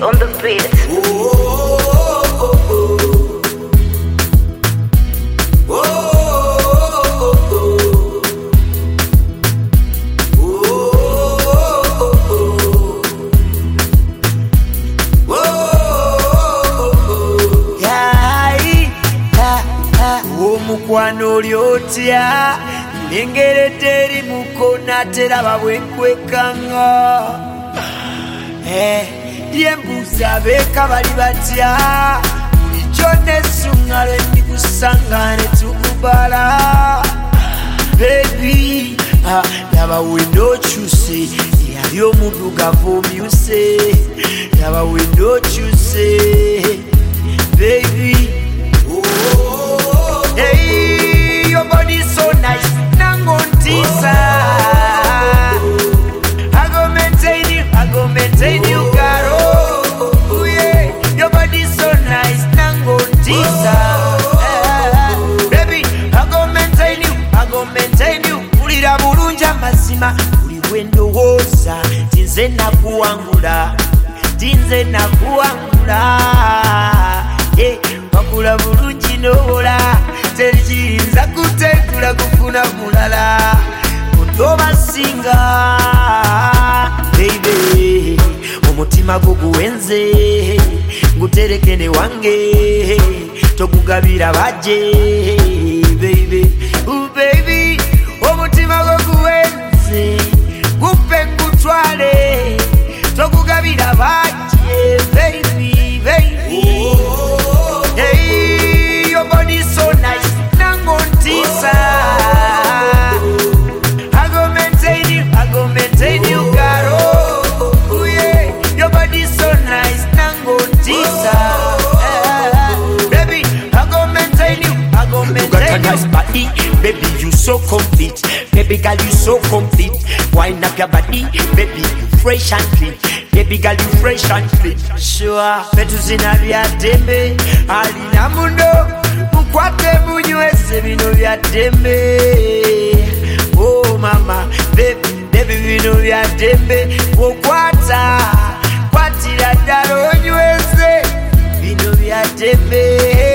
on the beat. Mukwano lyotya nengeredde eri mukona teraba bwenkwekanga lyembuuza beeka bali batya bulijjo nesuŋŋalo endikusanga ne tukubala bebi laba wendokyuse yali omuddugavu omyuse laba wendokyuse baby. Hey, your body's so nice, nango ntisa. I go maintain you, girl. Oh yeah, your body's so nice, nango ntisa. Baby, I go maintain you. Ulira bulunja mazima, uli wendowooza. Tinze nakuwangula. Yeah, wakula bulungi nowola. Teriyinza kutekula kufuna mulala kutoba singa baby omutima guguwenze nguterekene wange tokugabira baje baby baby omutima guguwenze gupe ngutwale tokugabira baje baby hey your body so nice. I go maintain you, girl. Oh yeah, your body's so nice, nango tisa. Baby, I go maintain you. You got a nice body, baby, you so complete. Baby girl, you so complete. Wind up your body, baby, you fresh and clean. Baby girl, you fresh and clean. Sure, betu zina vya tembe, alina mundo. Mukwate munywese bino bya tembe. Oh mama, baby bino bya tembe. Okwata, kwatira ddala onywese bino bya tembe.